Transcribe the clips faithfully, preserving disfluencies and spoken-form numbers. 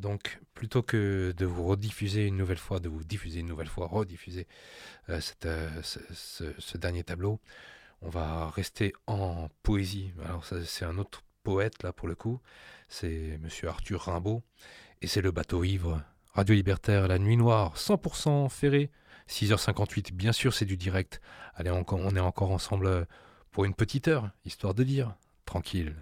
Donc, plutôt que de vous rediffuser une nouvelle fois, de vous diffuser une nouvelle fois, rediffuser euh, cette, euh, ce, ce, ce dernier tableau, on va rester en poésie. Alors, ça, c'est un autre poète, là, pour le coup. C'est monsieur Arthur Rimbaud. Et c'est le bateau ivre. Radio Libertaire, la nuit noire, cent pour cent ferré. six heures cinquante-huit, bien sûr, c'est du direct. Allez, on, on est encore ensemble pour une petite heure, histoire de dire. Tranquille.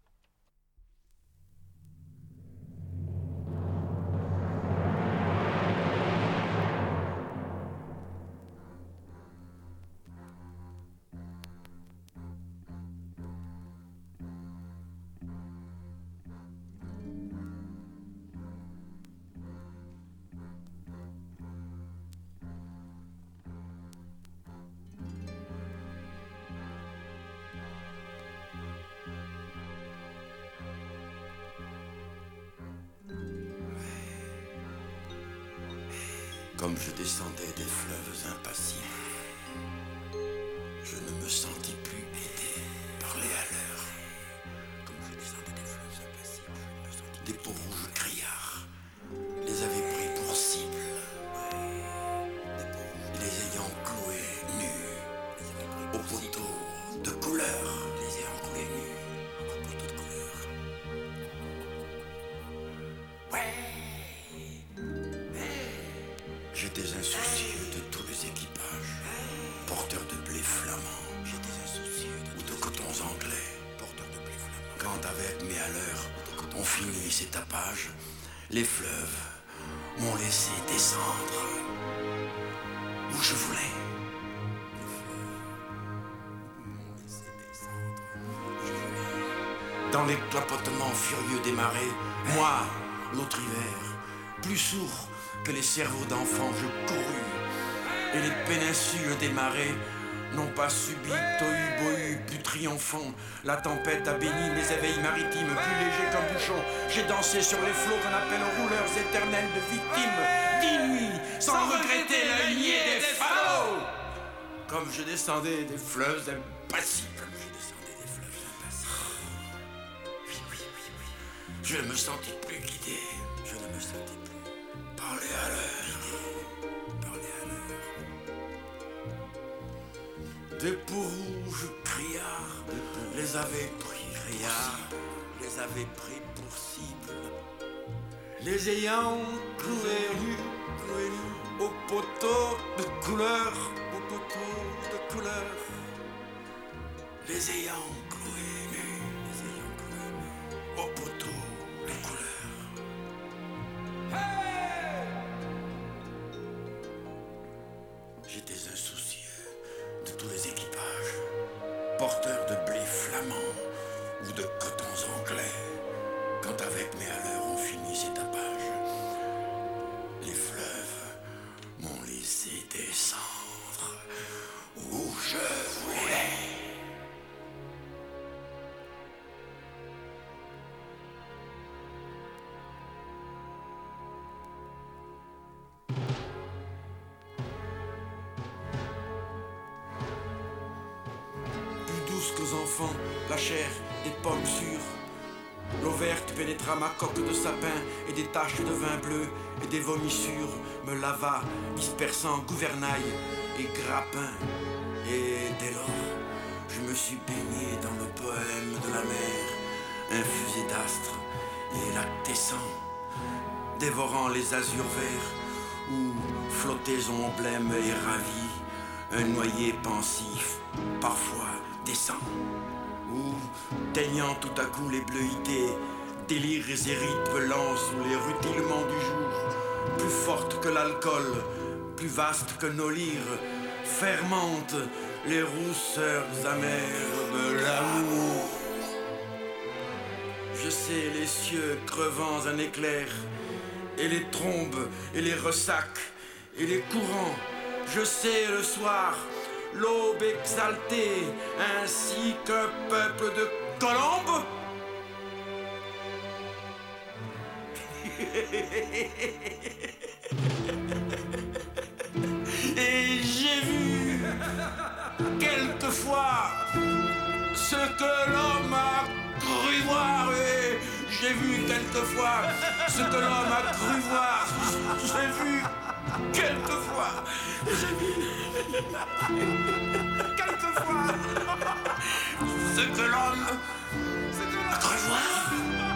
Comme je descendais des fleuves impassibles, je ne me sentis plus guidé par les haleurs. Comme je descendais des fleuves impassibles, je ne me sentis des peaux rouges criards les avaient pris pour cible, les ayant cloués nus au poteau de couleur, les ayant cloués nus au poteau de couleur. Ouais. J'étais insoucieux de tous les équipages, porteurs de blé flamand, j'étais insoucieux de ou de cotons anglais, porteurs de blé flamand. Quand avec mes haleurs, on finit ces tapages, les fleuves m'ont laissé descendre où je voulais. Les fleuves m'ont laissé descendre où je voulais. Dans les clapotements furieux des marées, moi, l'autre hiver, plus sourd que les cerveaux d'enfants, je courus, et les péninsules des marais n'ont pas subi tohu-bohu plus triomphant. La tempête a béni mes éveils maritimes, plus légers qu'un bouchon. J'ai dansé sur les flots qu'on appelle rouleurs éternels de victimes, dix nuits, sans, sans regretter la lignée des falots. Comme je descendais des fleuves impassibles. Comme je descendais des fleuves impassibles. Oui, oui, oui, oui. Je ne me sentis plus guidé. Je ne me sentis plus. Parlez à l'heure, parlez à l'heure. Des peaux rouges criards les avaient pris, criards les avaient pris pour cible, les ayant cloués nus, cloués nus au poteau de couleur, au poteau de couleur, les ayant cloués nus, les ayant cloués nus au poteau de couleur. J'étais insoucieux de tous les équipages, porteurs de blé flamand ou de cotons anglais. Quand avec mes haleurs on finit ces tapages, les fleuves m'ont laissé descendre où je voulais. Qu'aux enfants, la chair des pommes sûres. L'eau verte pénétra ma coque de sapin et des taches de vin bleu et des vomissures me lava, dispersant gouvernail et grappin. Et dès lors, je me suis baigné dans le poème de la mer, infusé d'astres et lactescent, dévorant les azurs verts où, flottaison blême et ravie, un noyer pensif, parfois descend, ou, teignant tout à coup les bleuités, délires et rythmes lents sous les rutilements du jour, plus forte que l'alcool, plus vaste que nos lyres, fermente les rousseurs amères de l'amour. Je sais les cieux crevant un éclair, et les trombes, et les ressacs, et les courants. Je sais le soir, l'aube exaltée, ainsi qu'un peuple de colombes. Et j'ai vu quelquefois ce que l'homme a cru voir, et J'ai vu quelquefois ce que l'homme a cru voir. J'ai vu quelquefois. J'ai vu quelquefois ce que l'homme a cru voir.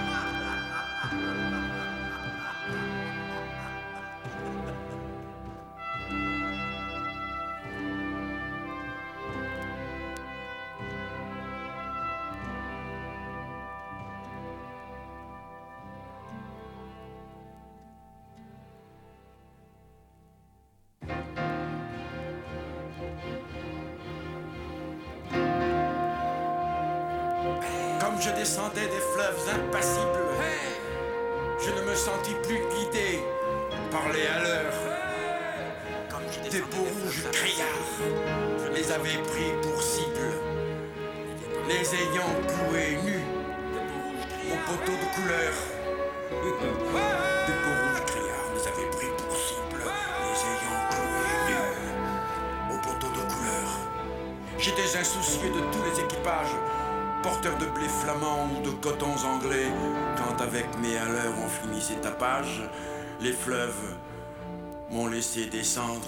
Je descendais des fleuves impassibles. Je ne me sentis plus guidé par les haleurs. Des peaux rouges criards, je les avais pris pour cible, les ayant cloués nus au poteau de couleur. Des peaux rouges criards, les avaient pris pour cible, les ayant cloués nus au poteau de couleur. J'étais insoucieux de tous les équipages, porteur de blé flamand ou de cotons anglais, quand avec mes haleurs on finit ses tapages, les fleuves m'ont laissé descendre.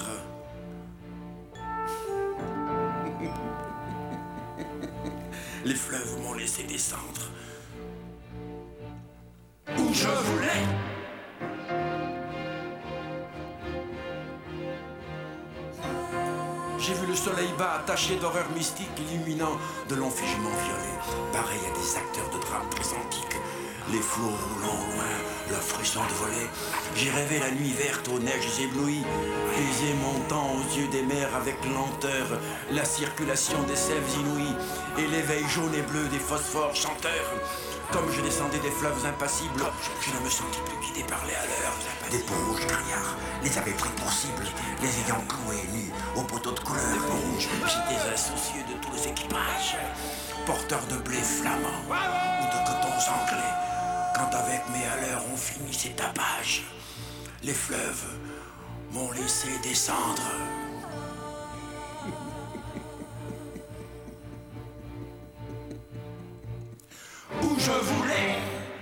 Les fleuves m'ont laissé descendre où je voulais. J'ai vu le soleil bas taché d'horreur mystique, illuminant de longs figements violets, pareil à des acteurs de drames très antiques. Les flots roulant loin, leur frisson de voler. J'ai rêvé la nuit verte aux neiges éblouies, baisers montant aux yeux des mers avec lenteur, la circulation des sèves inouïes et l'éveil jaune et bleu des phosphores chanteurs. Comme je descendais des fleuves impassibles, je ne me sentis plus guidé par les haleurs. Des peaux rouges criards les avaient pris pour cible, les ayant cloués nus au poteau de couleur. Des peaux rouges, j'étais insoucieux de tous les équipages, porteurs de blé flamand ou de cotons anglais. Quand avec mes haleurs on finit ces tapages, les fleuves m'ont laissé descendre. Où je voulais.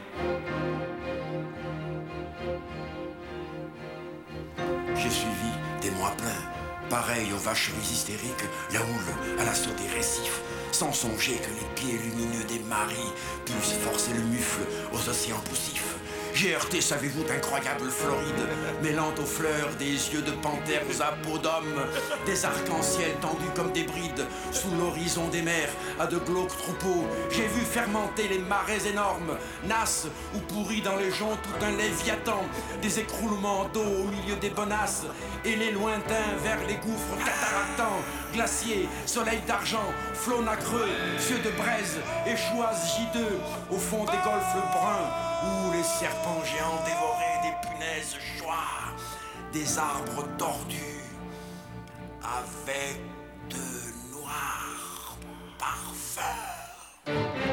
J'ai suivi des mois pleins, pareil aux vacheries hystériques, la houle à l'assaut des récifs, sans songer que les pieds lumineux des maris puissent forcer le mufle aux océans poussifs. J'ai heurté, savez-vous, d'incroyables Florides, mêlant aux fleurs des yeux de panthères à peau d'homme, des arcs-en-ciel tendus comme des brides, sous l'horizon des mers, à de glauques troupeaux. J'ai vu fermenter les marais énormes, nasses ou pourris dans les joncs tout un léviathan, des écroulements d'eau au milieu des bonasses, et les lointains vers les gouffres cataractants, glaciers, soleil d'argent, flots nacreux, cieux de braise, échouages gideux, au fond des golfes bruns, où les serpents géants dévoraient des punaises joies, des arbres tordus, avec de noirs parfums.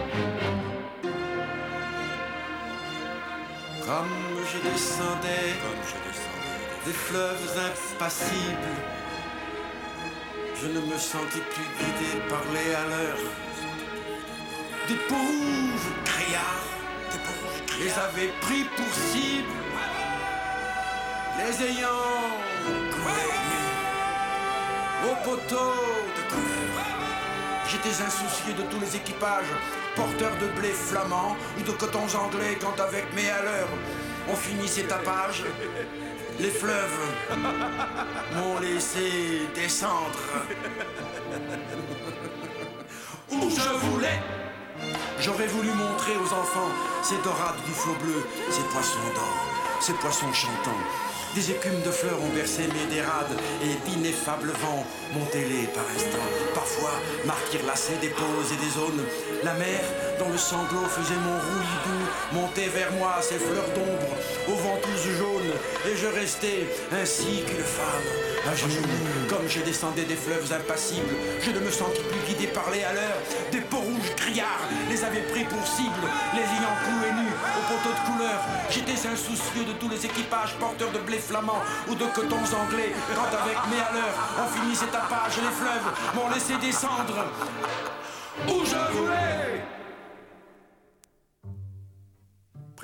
Comme je descendais, Comme je descendais des fleuves impassibles, je ne me sentis plus guidé par les haleurs. Des peaux rouges criards les avaient pris pour cible, les ayant cloués nus au poteau de couleur. J'étais insoucieux de tous les équipages, porteurs de blé flamand ou de cotons anglais, quand avec mes haleurs on finit ces tapages. Les fleuves m'ont laissé descendre où je voulais. J'aurais voulu montrer aux enfants ces dorades du flot bleu, ces poissons d'or, ces poissons chantants. Des écumes de fleurs ont bercé mes dérades et d'ineffables vents montaient-les par instants. Parfois marquirent lacets des pôles et des zones. La mer, dont le sanglot faisait mon roulis-doux, montait vers moi ses fleurs d'ombre, aux ventouses jaunes, et je restais ainsi qu'une femme, à genoux. Comme je descendais des fleuves impassibles, je ne me sentis plus guidé par les haleurs. Des peaux rouges criards les avaient pris pour cible, les ayant cloués nus au poteau de couleur. J'étais insoucieux de tous les équipages, porteurs de blé flamand ou de cotons anglais, quand avec mes haleurs on finit ces tapages, les fleuves m'ont laissé descendre où je voulais.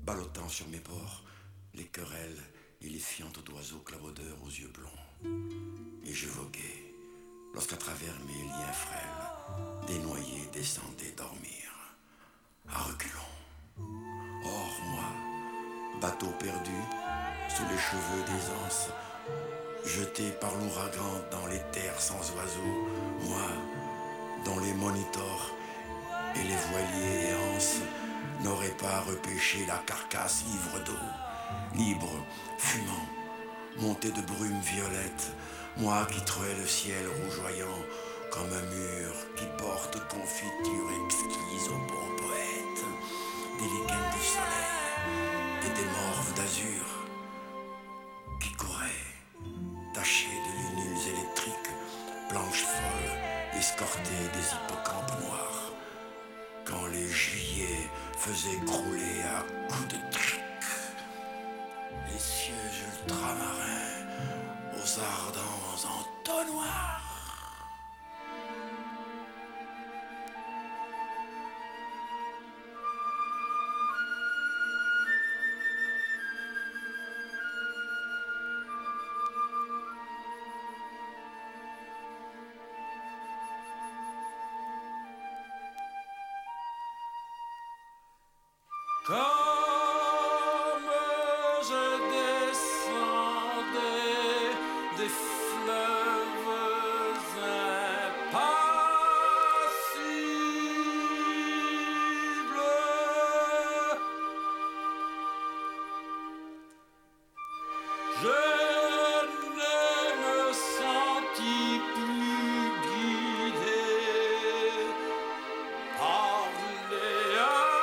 ballottant sur mes bords les querelles et les fientes d'oiseaux clavaudeurs aux yeux blonds. Et je voguais, lorsqu'à travers mes liens frêles, des noyés descendaient dormir, à reculons. Or, moi, bateau perdu, sous les cheveux des anses, jeté par l'ouragan dans les terres sans oiseaux, moi, dont les monitors et les voiliers et anses n'auraient pas repêché la carcasse ivre d'eau, libre, fumant, monté de brume violette, moi qui trouvais le ciel rougeoyant comme un mur qui porte confiture exquise au bon poète, des lichens de soleil et des morves d'azur qui couraient, tachés de lunules électriques, planches folles, escortées des hippocampes noirs, quand les juillets faisaient crouler à coups de trique les cieux ultramarins aux ardents entonnoirs. Comme je descendais des fleuves impassibles, je ne me sentis plus guidé par les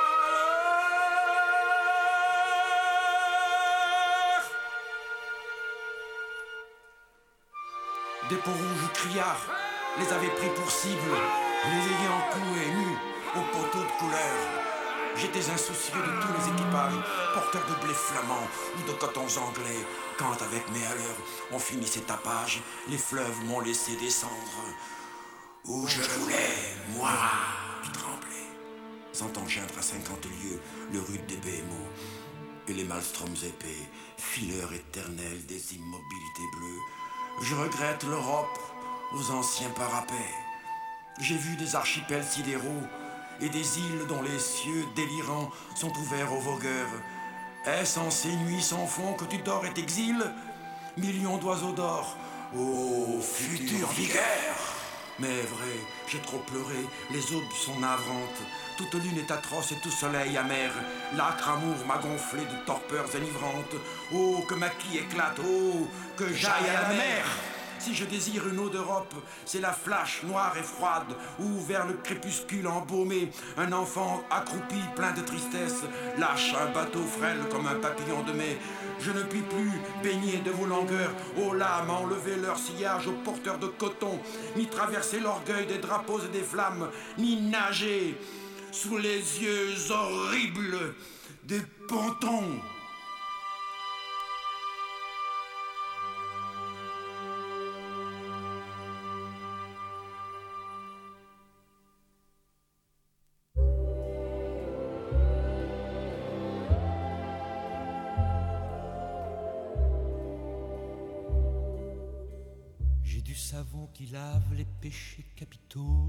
Des peaux rouges criards les avaient pris pour cible, les ayant cloués nus aux poteaux de couleur. J'étais insoucieux de tous les équipages, porteurs de blé flamand ou de cotons anglais, quand avec mes haleurs on finissait tapage, les fleuves m'ont laissé descendre. Où je voulais, moi, qui tremblais, sentant geindre à cinquante lieues le rude des B M O et les maelstroms épais, fileurs éternels des immobilités bleues. Je regrette l'Europe aux anciens parapets. J'ai vu des archipels sidéraux et des îles dont les cieux délirants sont ouverts aux vogueurs. Est-ce en ces nuits sans fond que tu dors et t'exiles? Millions d'oiseaux d'or, ô future vigueur! Mais vrai, j'ai trop pleuré, les aubes sont navrantes. Toute lune est atroce et tout soleil amer. L'âcre amour m'a gonflé de torpeurs enivrantes. Oh, que ma quille éclate, oh, que j'aille à la mer! Si je désire une eau d'Europe, c'est la flash noire et froide, où vers le crépuscule embaumé, un enfant accroupi plein de tristesse lâche un bateau frêle comme un papillon de mai. Je ne puis plus baigner de vos langueurs, ô lames, enlever leur sillage aux porteurs de coton, ni traverser l'orgueil des drapeaux et des flammes, ni nager sous les yeux horribles des pontons. Du savon qui lave les péchés capitaux,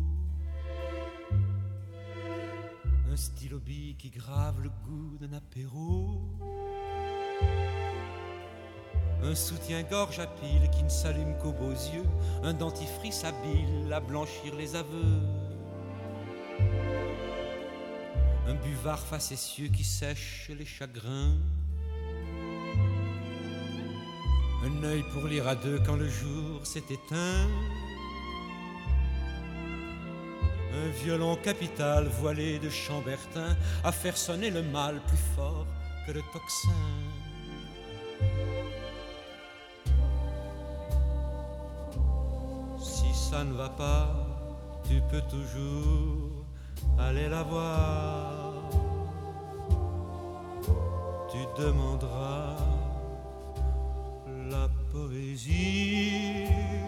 un stylo bille qui grave le goût d'un apéro, un soutien-gorge à pile qui ne s'allume qu'aux beaux yeux, un dentifrice habile à blanchir les aveux, un buvard facétieux qui sèche les chagrins, un œil pour lire à deux quand le jour s'est éteint, un violon capital voilé de chambertin à faire sonner le mal plus fort que le tocsin. Si ça ne va pas, tu peux toujours aller la voir. Tu demanderas la poésie,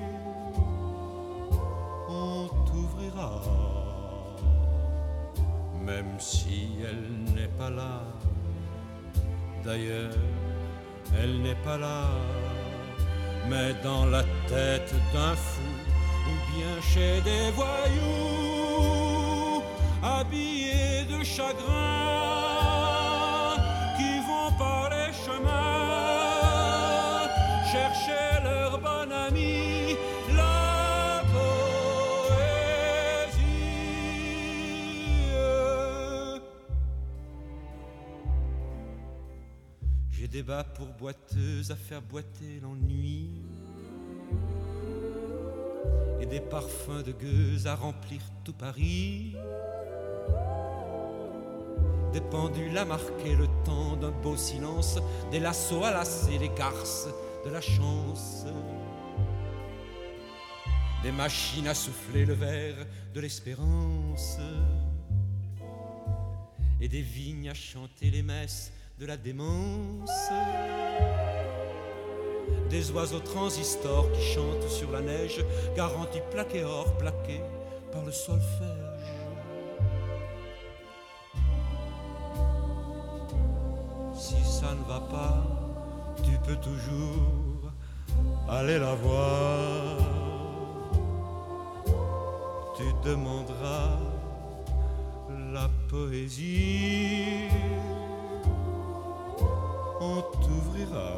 on t'ouvrira, même si elle n'est pas là. D'ailleurs, elle n'est pas là, mais dans la tête d'un fou, ou bien chez des voyous, habillés de chagrin, qui vont par les chemins chercher leur bon ami, la poésie. J'ai des bas pour boiteuses à faire boiter l'ennui, et des parfums de gueuse à remplir tout Paris, des pendules à marquer le temps d'un beau silence, des lassos à lasser les garces de la chance, des machines à souffler le verre de l'espérance, et des vignes à chanter les messes de la démence, des oiseaux transistors qui chantent sur la neige, garantie plaqué or, plaqué par le solfège. Si ça ne va pas, tu peux toujours aller la voir. Tu demanderas la poésie, on t'ouvrira,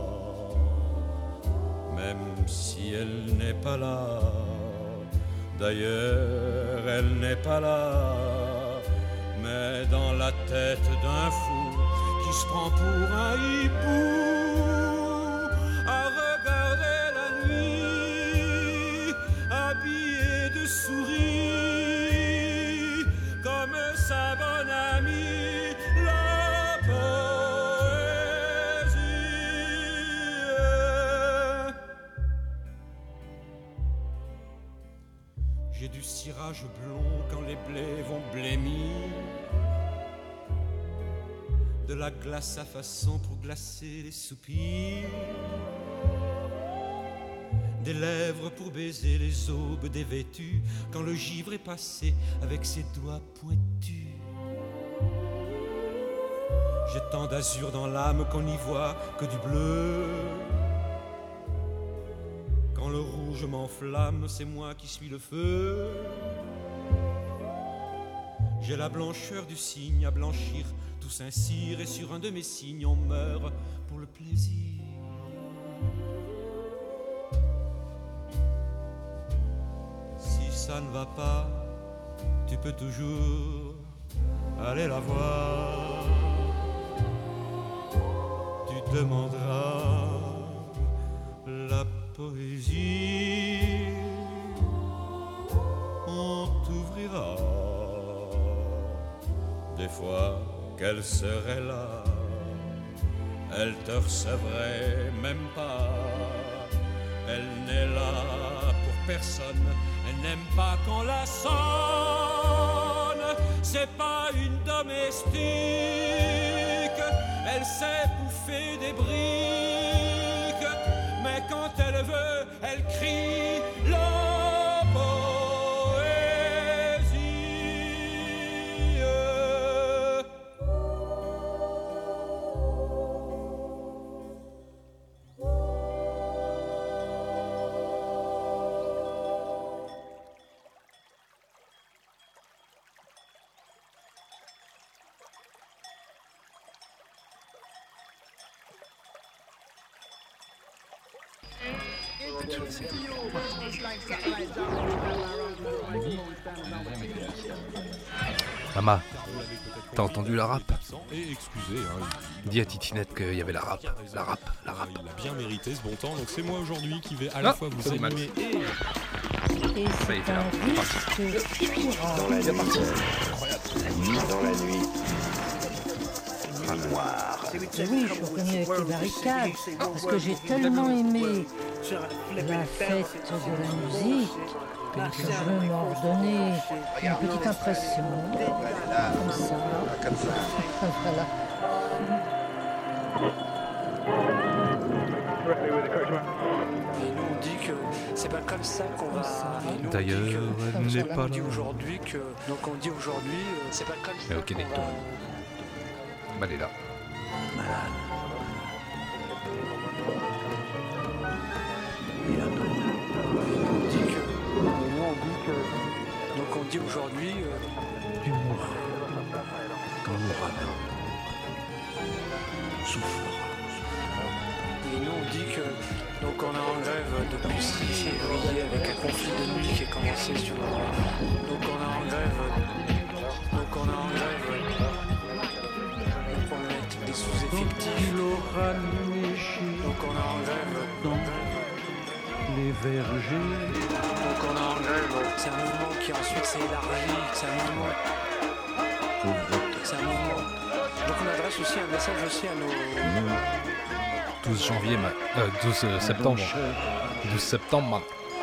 même si elle n'est pas là. D'ailleurs, elle n'est pas là, mais dans la tête d'un fou qui se prend pour un hibou à regarder la nuit, habillé de souris, comme sa bonne amie, la poésie. J'ai du cirage blond quand les blés vont blêmir, de la glace à façon pour glacer les soupirs, des lèvres pour baiser les aubes dévêtues quand le givre est passé avec ses doigts pointus. J'ai tant d'azur dans l'âme qu'on n'y voit que du bleu. Quand le rouge m'enflamme, c'est moi qui suis le feu. J'ai la blancheur du cygne à blanchir tout Saint-Cyr, et sur un de mes signes on meurt pour le plaisir. Si ça ne va pas, tu peux toujours aller la voir. Tu demanderas la poésie, on t'ouvrira. Des fois qu'elle serait là, elle te recevrait même pas. Elle n'est là pour personne, elle n'aime pas qu'on la sonne. C'est pas une domestique, elle sait bouffer des briques, mais quand elle veut, elle crie la poésie. Maman, t'as entendu la rap? Et excusez, hein, Dis à Titinette qu'il y avait la rap, la rap, la rap. il a bien mérité ce bon temps, donc c'est moi aujourd'hui qui vais à Ah, la fois vous c'est mal. animer et... Et Ça y est, c'est un risque figurant. Dans la nuit, la nuit dans la nuit. Un noir. Et oui, je suis revenu avec les barricades, parce que j'ai tellement aimé la fête de la musique que je veux m'ordonner une petite impression, comme ça. Comme ça. Voilà. Et nous on dit que c'est pas comme ça qu'on va. Et nous, on D'ailleurs, dit que- elle n'est pas on dit là. aujourd'hui que. Donc on dit aujourd'hui, euh, c'est pas comme ça. Mais ok, qu'on Necton. va- Bah, elle est là. Malade. que, donc on dit aujourd'hui... Euh, Tu mourras quand l'ouragan soufflera. Et nous on dit que donc on est en grève depuis six février avec un conflit de nuit qui est commencé sur. Donc on est en grève. Donc on est en grève. Donc on met des sous-effectifs. Donc on est en grève. Dans les vergers. Donc on est en grève. C'est un mouvement qui ensuite s'est élargi. C'est un mouvement. C'est un mouvement. Donc on adresse aussi un message aussi à nos. douze janvier, ma... euh, douze septembre. douze septembre,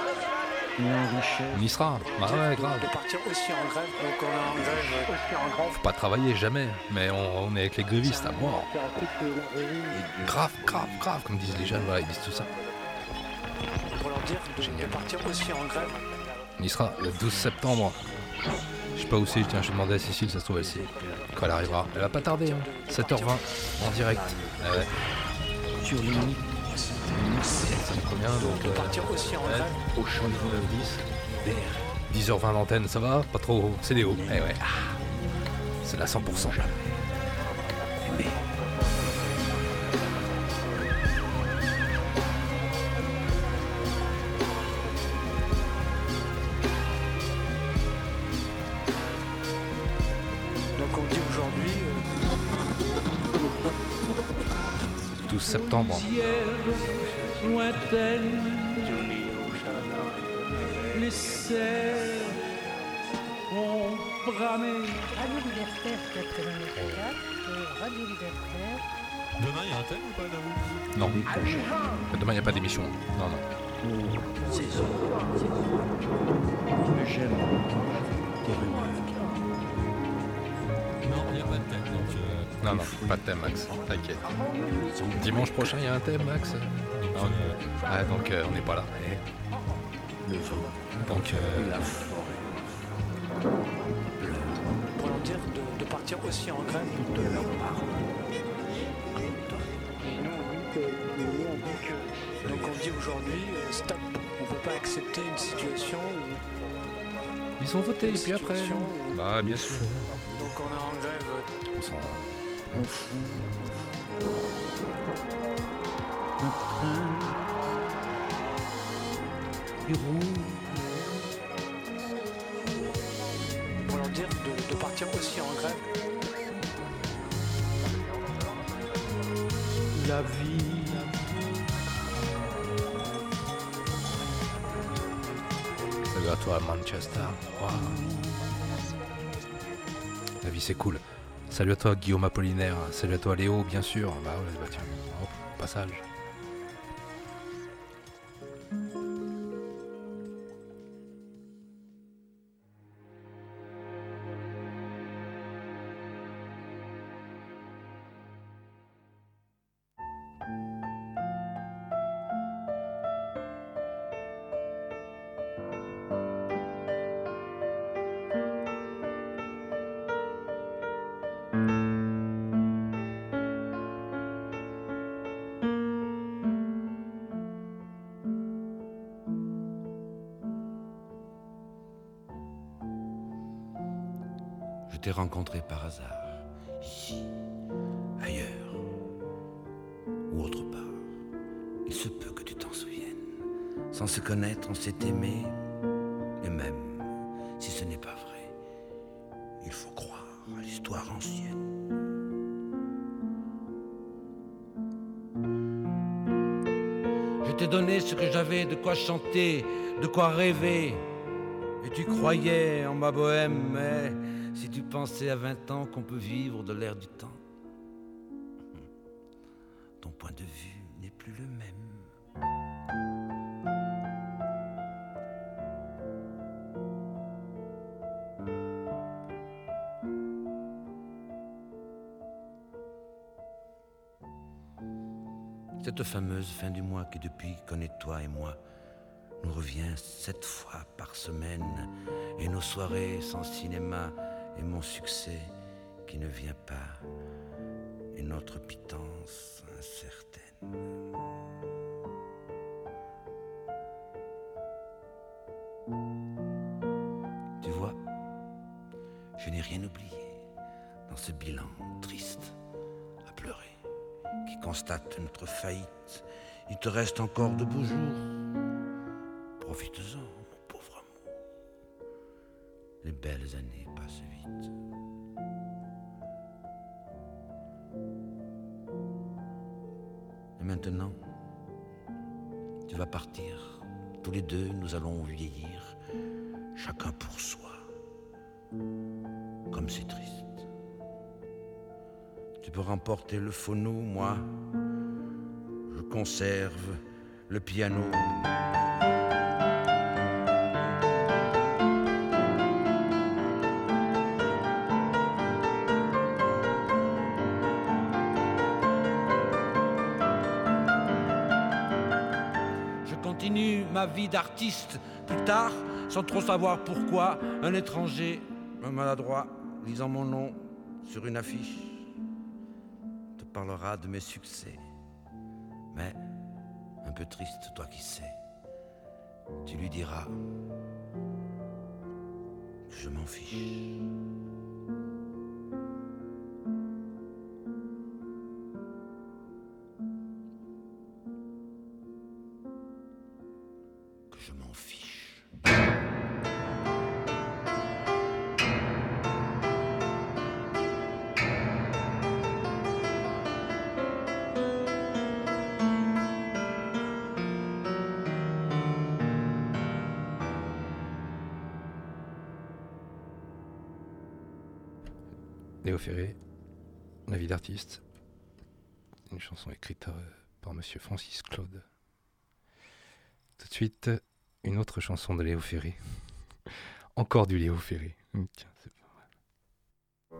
on y sera. Bah ouais, grave. De partir aussi en grève, donc on est en grève, aussi en grève. Faut pas travailler jamais, mais on, on est avec les grévistes à mort. Grave, grave, grave, comme disent les jeunes, voilà, ils disent tout ça. Pour leur dire de, de partir aussi en grève. On y sera le douze septembre. Je sais pas où c'est, tiens, je vais demander à Cécile, ça se trouve ici. Quand elle arrivera. Elle va pas tarder, hein. sept heures vingt, en direct. Ah ouais. Sur l'unique. Ça me convient, donc... De partir aussi en grève. Au champ de dix. Vert. dix heures vingt d'antenne, ça va? Pas trop haut. C'est des hauts. Eh ouais. Ah. C'est la cent pour cent. Mais... Donc on dit aujourd'hui... Euh... douze septembre. Lointaine, les cerfs ont bramé. Radio Libertaire quatre-vingt-neuf quatre, Radio Libertaire. Demain, il y a un thème ou pas, Daoud? Non. Demain, il n'y a pas d'émission. Non, non. J'aime tes rumeurs. Non, il n'y a pas de thème, donc... Euh... Non, non, pas de thème, Max. T'inquiète. Dimanche prochain, il y a un thème, Max? Non, euh... Ah, donc euh, on n'est pas là. Le vent. Donc, euh... La forêt. Pour leur dire de, de partir aussi en grève. De leur part. Et nous on dit que... Nous, on dit que... Donc on dit aujourd'hui, euh, stop. On ne peut pas accepter une situation où... ils ont voté, et puis après... situation où- Bah, bien sûr. Donc on est en grève. On s'en... Au fond. Un train. Qui roule. Pour leur dire de, de partir aussi en grève. La vie. Salut à toi, Manchester. Wow. La vie, c'est cool. Salut à toi, Guillaume Apollinaire. Salut à toi, Léo, bien sûr. Bah ouais, bah tiens, hop, passage. Je t'ai rencontré par hasard, ici, ailleurs, ou autre part. Il se peut que tu t'en souviennes. Sans se connaître, on s'est aimé, et même si ce n'est pas vrai, il faut croire à l'histoire ancienne. Je t'ai donné ce que j'avais, de quoi chanter, de quoi rêver. Et tu croyais en ma bohème, mais si tu pensais à vingt ans qu'on peut vivre de l'air du temps, ton point de vue n'est plus le même. Cette fameuse fin du mois qui, depuis qu'on est toi et moi, nous revient sept fois par semaine, et nos soirées sans cinéma, et mon succès qui ne vient pas, et notre pitance incertaine. ce bilan triste à pleurer, qui constate notre faillite. Il te reste encore de beaux jours. Profites-en, mon pauvre amour. Les belles années passent vite. Et maintenant, tu vas partir. Tous les deux, nous allons vieillir, chacun pour soi. Comme c'est triste. Tu peux remporter le phono, moi, je conserve le piano. Je continue ma vie d'artiste. Plus tard, sans trop savoir pourquoi, un étranger, un maladroit, lisant mon nom sur une affiche, te parlera de mes succès. Mais, un peu triste, toi qui sais, tu lui diras que je m'en fiche. Que je m'en fiche. Léo Ferré, La vie d'artiste, une chanson écrite euh, par Monsieur Francis Claude. Tout de suite, une autre chanson de Léo Ferré. Encore du Léo Ferré. Tiens, c'est pas mal.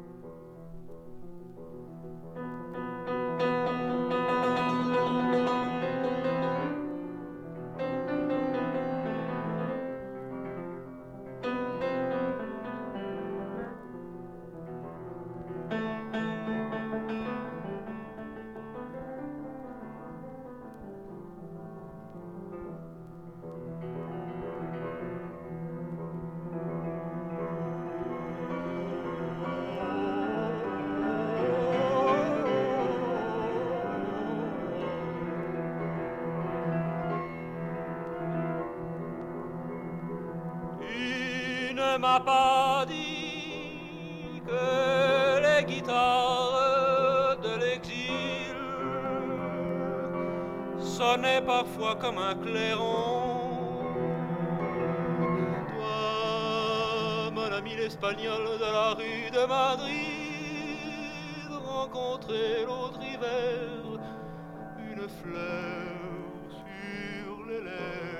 Ne m'a pas dit que les guitares de l'exil sonnaient parfois comme un clairon. Toi, mon ami l'espagnol de la rue de Madrid, rencontré l'autre hiver une fleur sur les lèvres.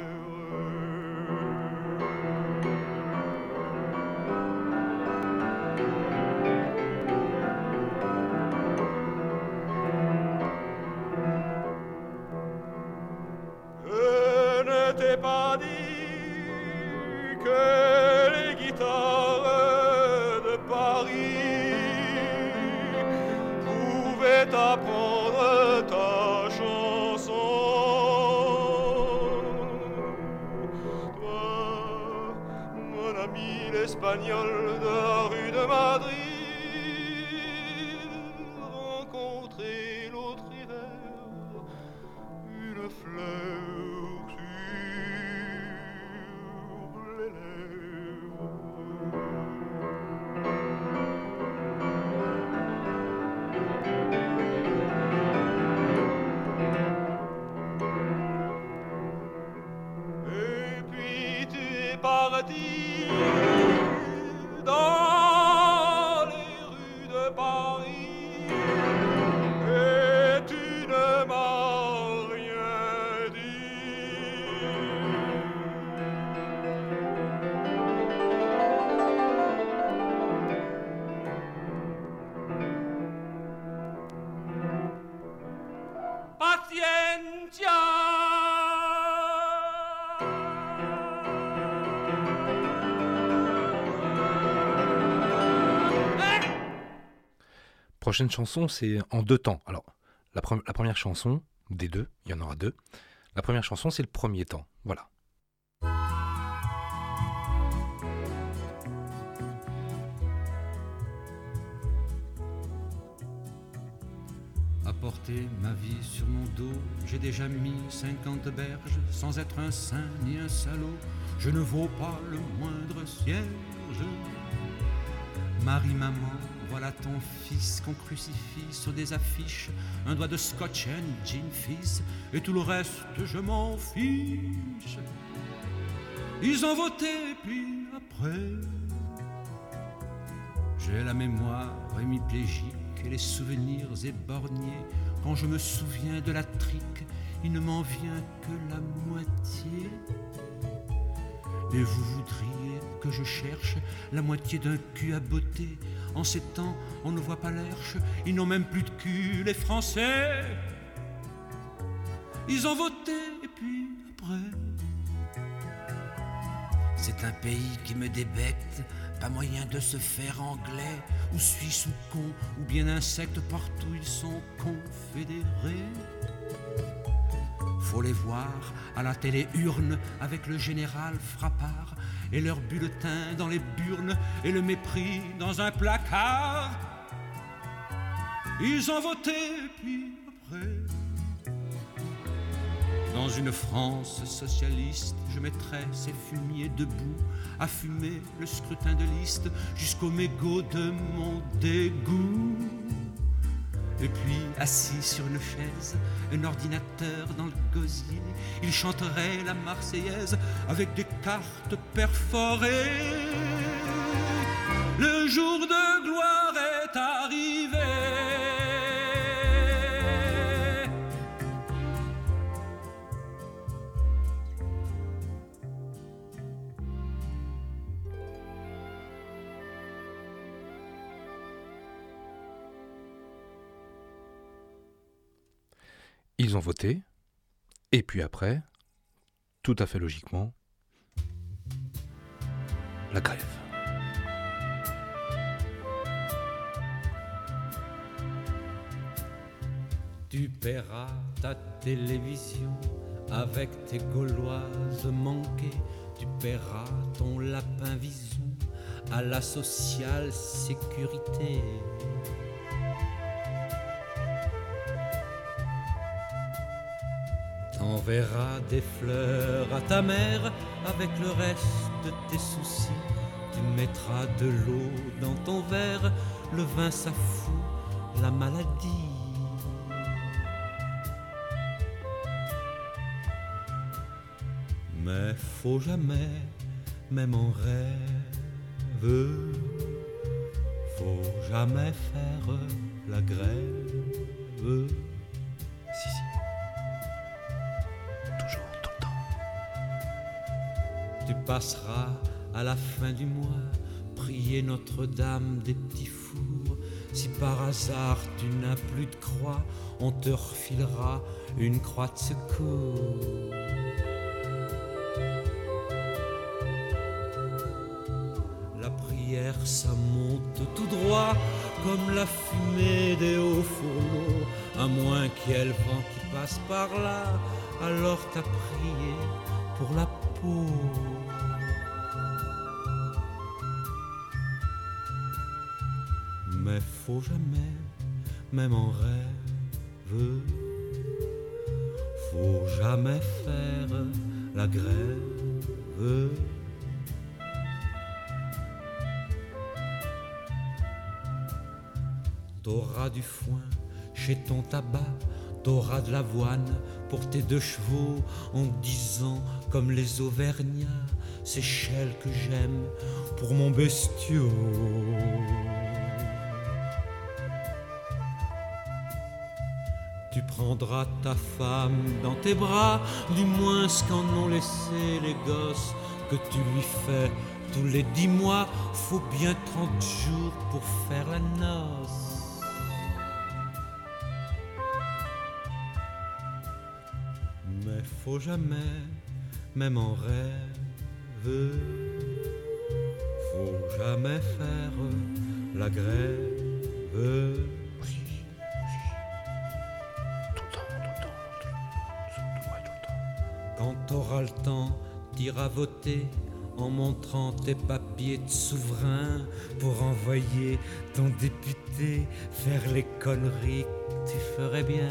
T'ai pas dit que les guitares de Paris pouvaient apprendre ta chanson. Toi, mon ami l'espagnol de la rue de Madrid, rencontré l'autre hiver une fleur. Parti dans les rues de Paris et tu ne m'as rien dit. Paciencia. Prochaine chanson, c'est en deux temps. Alors, la, pre- la première chanson, des deux, il y en aura deux. La première chanson, c'est le premier temps. Voilà. à porter ma vie sur mon dos. J'ai déjà mis cinquante berges sans être un saint ni un salaud. Je ne vaux pas le moindre cierge. Marie, maman, voilà ton fils qu'on crucifie sur des affiches. Un doigt de scotch and gin fizz, et tout le reste je m'en fiche. Ils ont voté, puis après j'ai la mémoire hémiplégique et les souvenirs éborgnés. Quand je me souviens de la trique, il ne m'en vient que la moitié. Et vous voudriez que je cherche la moitié d'un cul à botter. En ces temps, on ne voit pas l'herche, ils n'ont même plus de cul, les Français. Ils ont voté, et puis après. C'est un pays qui me débecte, pas moyen de se faire anglais, ou suisse ou con, ou bien insecte, partout ils sont confédérés. Faut les voir à la télé-urne avec le général Frappard et leur bulletin dans les burnes et le mépris dans un placard. Ils ont voté, puis après. Dans une France socialiste, je mettrais ces fumiers debout à fumer le scrutin de liste jusqu'au mégot de mon dégoût. Et puis, assis sur une chaise, un ordinateur dans le gosier, il chanterait la Marseillaise avec des cartes perforées. Le jour de gloire est arrivé. Ils ont voté, et puis après, tout à fait logiquement, la grève. Tu paieras ta télévision avec tes Gauloises manquées. Tu paieras ton lapin vison à la sociale sécurité. T'enverras des fleurs à ta mère avec le reste de tes soucis. Tu mettras de l'eau dans ton verre, le vin ça fout la maladie. Mais faut jamais, même en rêve, faut jamais faire la grève. Si, si. Toujours, tout le temps. Tu passeras à la fin du mois prier Notre-Dame des petits fours. Si par hasard tu n'as plus de croix, on te refilera une croix de secours. La prière, ça monte tout droit comme la fumée des hauts fourneaux. À moins qu'il y ait le vent qui passe par là, alors t'as prié pour la peau. Mais faut jamais, même en rêve, faut jamais faire la grève. T'auras du foin chez ton tabac, t'auras de l'avoine pour tes deux chevaux, en disant comme les Auvergnats, c'est Shell que j'aime pour mon bestiau. Tu prendras ta femme dans tes bras, du moins ce qu'en ont laissé les gosses que tu lui fais tous les dix mois. Faut bien trente jours pour faire la noce. Mais faut jamais, même en rêve, faut jamais faire la grève. Quand t'auras le temps, t'iras voter en montrant tes papiers de souverain pour envoyer ton député faire les conneries tu ferais bien.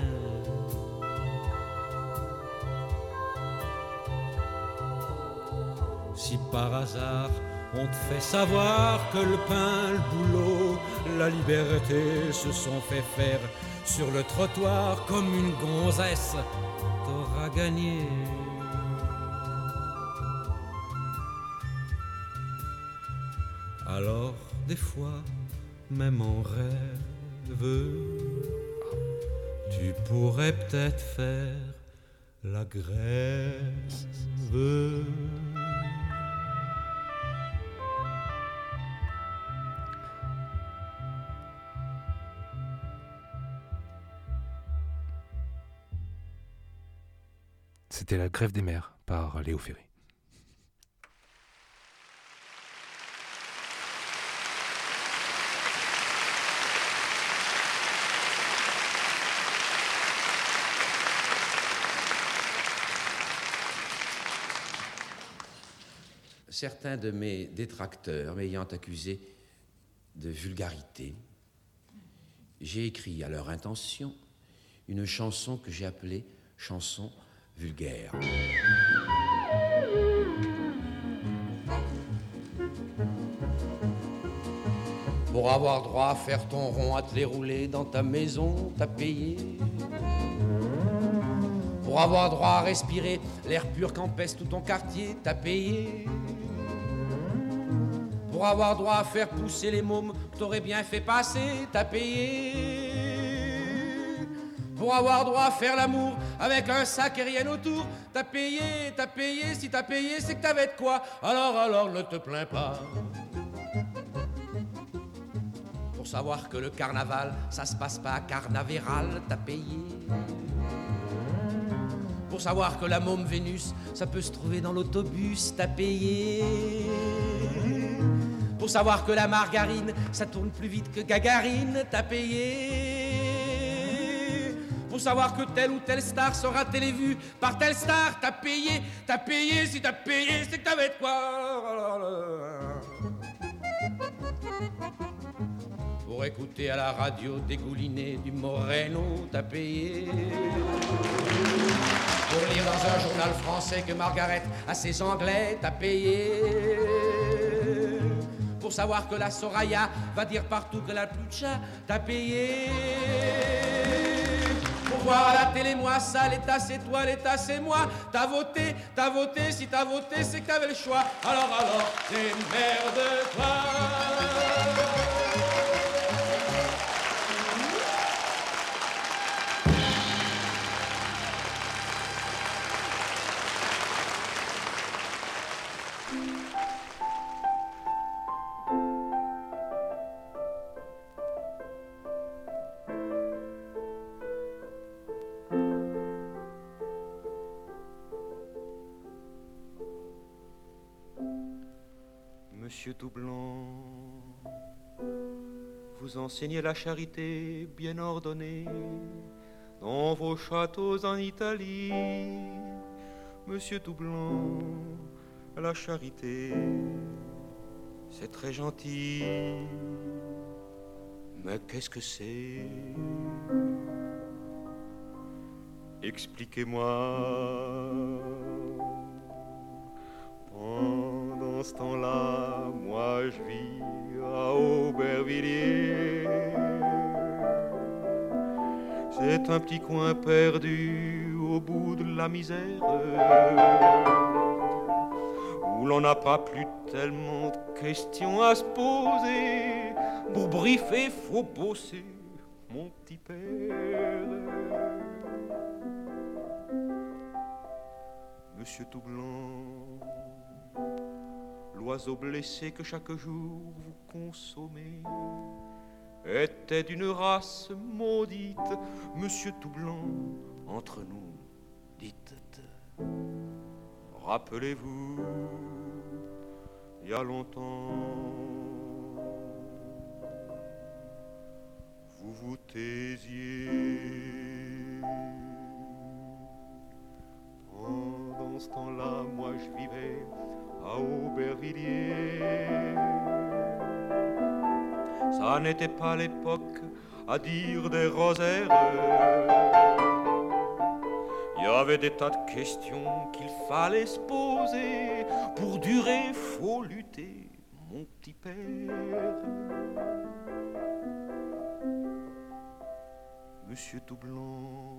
Si par hasard on te fait savoir que le pain, le boulot, la liberté se sont fait faire sur le trottoir comme une gonzesse, t'auras gagné. Alors, des fois, même en rêve, tu pourrais peut-être faire la grève. C'était La Grève des mers par Léo Ferré. Certains de mes détracteurs m'ayant accusé de vulgarité, j'ai écrit à leur intention une chanson que j'ai appelée chanson vulgaire. Pour avoir droit à faire ton rond, à te les rouler dans ta maison, t'as payé. Pour avoir droit à respirer l'air pur qu'empeste tout ton quartier, t'as payé. Pour avoir droit à faire pousser les mômes que t'aurais bien fait passer, t'as payé. Pour avoir droit à faire l'amour avec un sac et rien autour, t'as payé, t'as payé, si t'as payé, c'est que t'avais de quoi. Alors, alors, ne te plains pas. Pour savoir que le carnaval, ça se passe pas à Carnavéral, t'as payé. Pour savoir que la môme Vénus, ça peut se trouver dans l'autobus, t'as payé. Pour savoir que la margarine, ça tourne plus vite que Gagarine, t'as payé. Pour savoir que telle ou telle star sera télévue par telle star, t'as payé, t'as payé, si t'as payé, c'est que t'avais de quoi. Pour écouter à la radio dégouliner du Moreno, t'as payé. Pour lire dans un journal français que Margaret a ses Anglais, t'as payé. Pour savoir que la Soraya va dire partout que la Plucha, t'as payé. Pour voir à la télé, moi ça, l'État c'est toi, l'État c'est moi. T'as voté, t'as voté, si t'as voté, c'est que t'avais le choix. Alors, alors, démerde-toi. Monsieur tout blanc, vous enseignez la charité bien ordonnée dans vos châteaux en Italie. Monsieur tout blanc, la charité, c'est très gentil, mais qu'est-ce que c'est? Expliquez-moi. Pendant ce temps-là, moi je vis à Aubervilliers. C'est un petit coin perdu au bout de la misère, où l'on n'a pas plus tellement de questions à se poser. Pour briefer, faut bosser, mon petit père. Monsieur tout blanc, l'oiseau blessé que chaque jour vous consommez était d'une race maudite. Monsieur tout blanc, entre nous, dites, rappelez-vous, il y a longtemps, vous vous taisiez. Pendant ce temps-là, moi je vivais à Aubervilliers. Ça n'était pas l'époque à dire des rosaires. Il y avait des tas de questions qu'il fallait se poser. Pour durer, faut lutter, mon petit père. Monsieur tout blanc,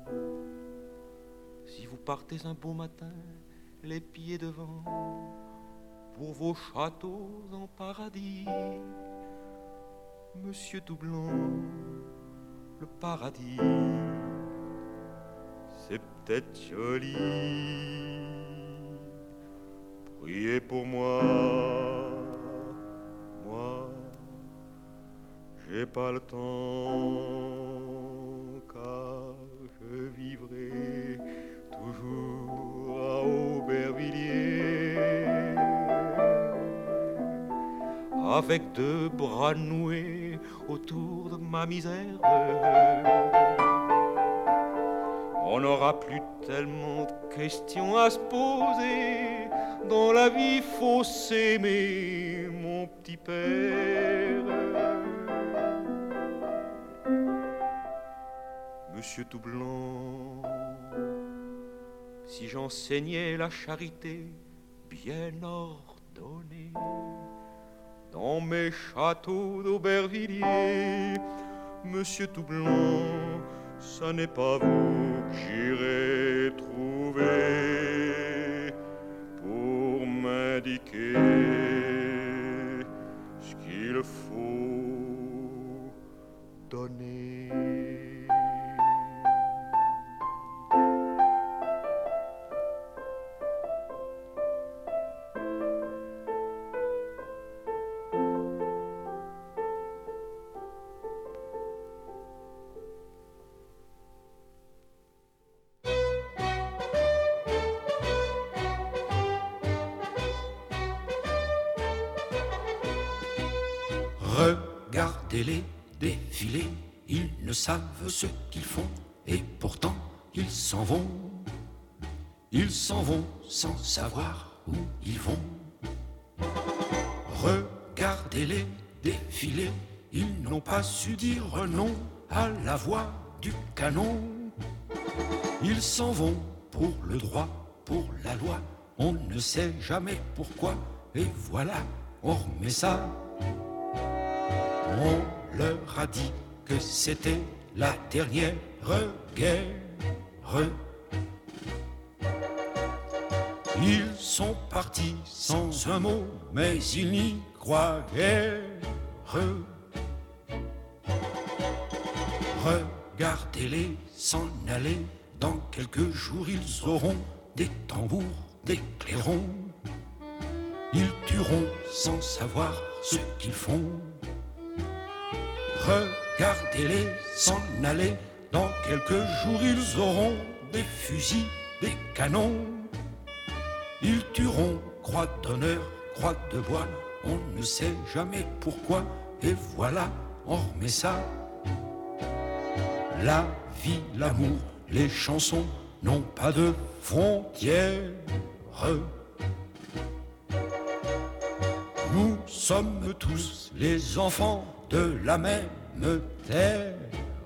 si vous partez un beau matin, les pieds devant, pour vos châteaux en paradis, Monsieur tout blanc, le paradis, c'est peut-être joli. Priez pour moi, moi, j'ai pas le temps, car je vivrai toujours à Aubervilliers, avec deux bras noués autour de ma misère. On n'aura plus tellement de questions à se poser. Dans la vie, faut s'aimer, mon petit père. Monsieur tout blanc, si j'enseignais la charité bien ordonnée dans mes châteaux d'Aubervilliers, Monsieur tout blanc, ça n'est pas vous que j'irai trouver pour m'indiquer ce qu'il faut donner. Regardez-les défiler, ils ne savent ce qu'ils font, et pourtant ils s'en vont. Ils s'en vont sans savoir où ils vont. Regardez-les défiler, ils n'ont pas su dire non à la voix du canon. Ils s'en vont pour le droit, pour la loi, on ne sait jamais pourquoi, et voilà, on remet ça. On leur a dit que c'était la dernière guerre. Ils sont partis sans un mot, mais ils n'y croient guère. Regardez-les s'en aller, dans quelques jours ils auront des tambours, des clairons. Ils tueront sans savoir ce qu'ils font. Regardez-les s'en aller, dans quelques jours ils auront des fusils, des canons. Ils tueront, croix d'honneur, croix de bois, on ne sait jamais pourquoi, et voilà, on remet ça. La vie, l'amour, les chansons n'ont pas de frontières. Nous sommes tous les enfants de la même terre.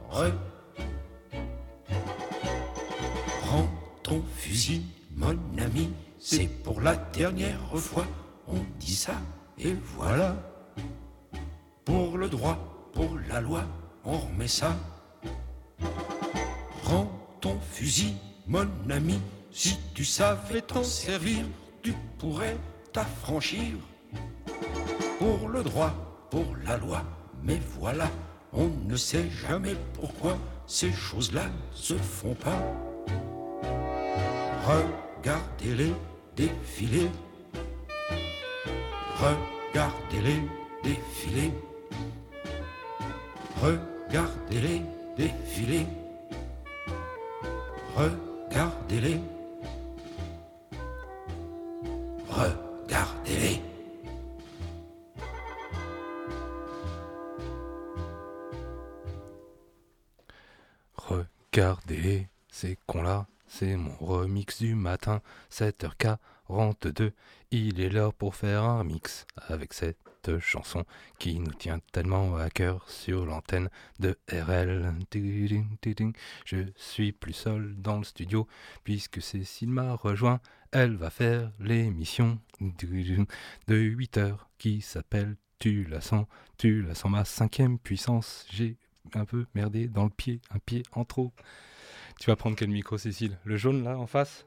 Prends ton fusil, mon ami, c'est pour la dernière fois. On dit ça et voilà. Pour le droit, pour la loi, on remet ça. Prends ton fusil, mon ami, si tu savais t'en servir, tu pourrais t'affranchir. Pour le droit, pour la loi, mais voilà, on ne sait jamais pourquoi ces choses-là se font pas. Regardez-les défiler. Regardez-les défiler. Regardez-les défiler. Regardez-les. Regardez-les. Regardez ces cons-là, c'est mon remix du matin, sept heures quarante-deux. Il est l'heure pour faire un mix avec cette chanson qui nous tient tellement à cœur sur l'antenne de R L. Je suis plus seul dans le studio puisque Cécile m'a rejoint. Elle va faire l'émission de huit heures qui s'appelle Tu la sens, tu la sens ma cinquième puissance. J'ai un peu merdé dans le pied, un pied en trop. Tu vas prendre quel micro, Cécile? Le jaune là en face?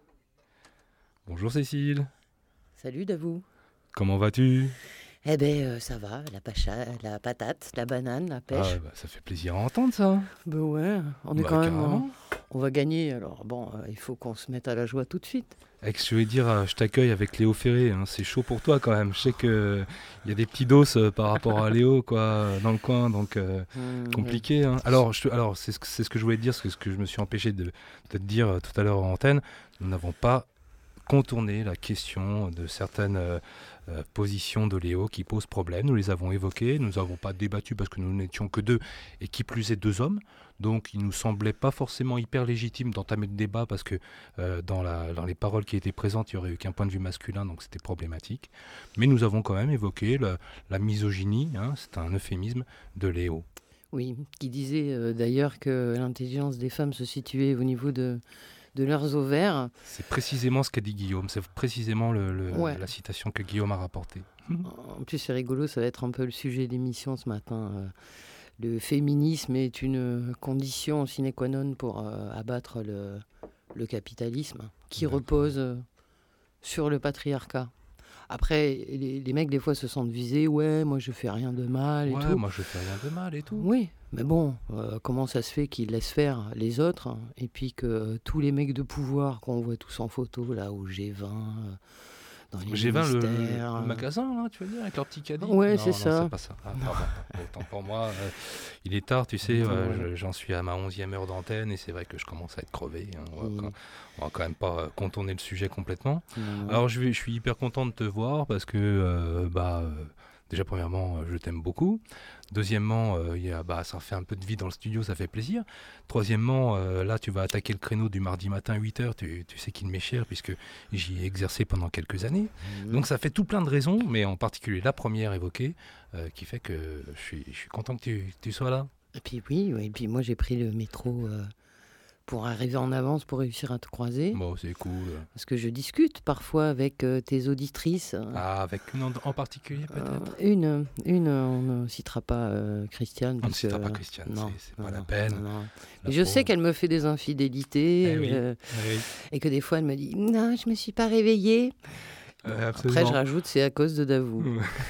Bonjour Cécile. Salut Davou. Comment vas-tu? Eh ben euh, ça va, la, pacha, la patate, la banane, la pêche. Ah, bah, ça fait plaisir à entendre ça. Ben ouais, on est bah, quand même, carrément. on, on va gagner. Alors bon, euh, il faut qu'on se mette à la joie tout de suite. Avec ce que je vais dire, euh, je t'accueille avec Léo Ferré. Hein, c'est chaud pour toi quand même. Je sais que euh, il y a des petits dos euh, par rapport à Léo quoi euh, dans le coin, donc euh, mmh, compliqué. Hein. Alors, je, alors c'est ce que c'est ce que je voulais te dire, c'est ce que je me suis empêché de, de te dire euh, tout à l'heure en antenne. Nous n'avons pas contourné la question de certaines euh, euh, positions de Léo qui posent problème. Nous les avons évoquées, nous n'avons pas débattu parce que nous n'étions que deux et qui plus est deux hommes. Donc il nous semblait pas forcément hyper légitime d'entamer le débat parce que euh, dans, la, dans les paroles qui étaient présentes, il n'y aurait eu qu'un point de vue masculin, donc c'était problématique. Mais nous avons quand même évoqué la, la misogynie, hein, c'est un euphémisme de Léo. Oui, qui disait euh, d'ailleurs que l'intelligence des femmes se situait au niveau de... de leurs ovaires. C'est précisément ce qu'a dit Guillaume, c'est précisément le, le, ouais. la citation que Guillaume a rapportée. En plus, c'est rigolo, ça va être un peu le sujet de l'émission ce matin. Euh, le féminisme est une condition sine qua non pour euh, abattre le, le capitalisme, qui D'accord. repose euh, sur le patriarcat. Après, les, les mecs, des fois, se sentent visés. Ouais, moi, je fais rien de mal et ouais, tout. moi, je fais rien de mal et tout. Oui, mais bon, euh, comment ça se fait qu'ils laissent faire les autres hein, et puis que euh, tous les mecs de pouvoir qu'on voit tous en photo, là, au G vingt, euh, dans les G vingt, ministères... le, le magasin, là, tu veux dire, avec leur petit caddie? Ouais, non, c'est non, ça. c'est pas ça. Ah, pardon. Autant pour moi, euh, il est tard, tu sais, euh, je, j'en suis à ma onzième heure d'antenne et c'est vrai que je commence à être crevé. Hein, on, va mmh. quand, on va quand même pas contourner le sujet complètement. Mmh. Alors, je, vais, je suis hyper content de te voir parce que, euh, bah, euh, déjà, premièrement, je t'aime beaucoup. Deuxièmement, euh, y a, bah, ça fait un peu de vie dans le studio, ça fait plaisir. Troisièmement, euh, là, tu vas attaquer le créneau du mardi matin huit heures. Tu, tu sais qu'il m'est cher puisque j'y ai exercé pendant quelques années. Mmh. Donc, ça fait tout plein de raisons, mais en particulier la première évoquée, euh, qui fait que je suis, je suis content que tu, tu sois là. Et puis oui, oui, et puis moi, j'ai pris le métro... Euh... pour arriver en avance, pour réussir à te croiser. Bon, c'est cool. Parce que je discute parfois avec euh, tes auditrices. Ah, avec une en, en particulier peut-être euh, Une, une, on ne citera pas euh, Christiane. On ne citera que, pas Christiane, non, c'est, c'est non, pas non, la peine. Non, non. La je pauvre. sais qu'elle me fait des infidélités. Eh oui, euh, eh oui. Et que des fois, elle me dit « Non, je ne me suis pas réveillée ». Euh, Après, je rajoute, c'est à cause de Davou.